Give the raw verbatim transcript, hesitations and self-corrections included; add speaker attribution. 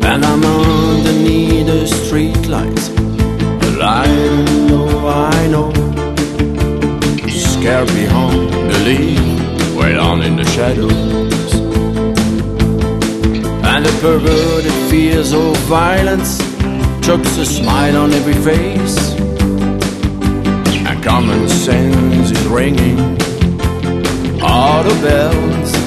Speaker 1: And I'm underneath the street lights, the light, know I know, scared behind the leaf, way down in the shadows. And the perverted fears of violence chucks a smile on every face, and common sense is ringing all the bells.